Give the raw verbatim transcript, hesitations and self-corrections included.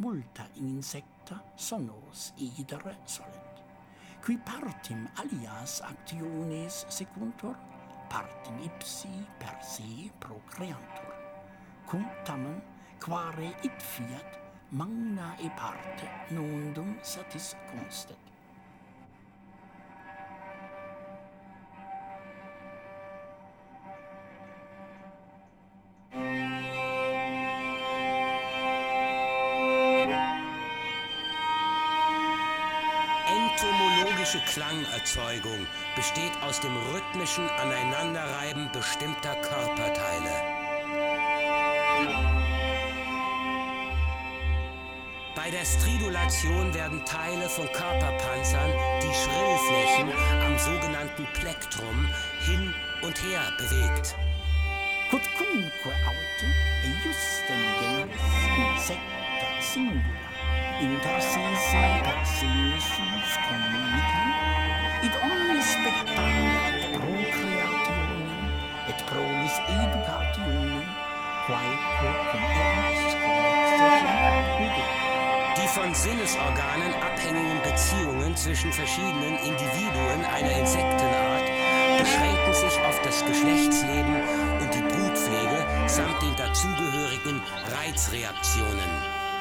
multa insecta sonos idere solet, qui partim alias actiones secuntur, partem ipsi per se procreantur, cum tamen quare it fiat magna e parte nondum satis constet. Entomologische Klangerzeugung besteht aus dem rhythmischen Aneinanderreiben bestimmter Körperteile. Bei der Stridulation werden Teile von Körperpanzern, die Schrillflächen am sogenannten Plektrum, hin und her bewegt. Quodcunque autem eiustem generis insecta singula inter se per sensus communicam, id omnis spectare procreationem et prolis educationem, quaeque cum eris connexere. Die von Sinnesorganen abhängigen Beziehungen zwischen verschiedenen Individuen einer Insektenart beschränken sich auf das Geschlechtsleben und die Brutpflege samt den dazugehörigen Reizreaktionen.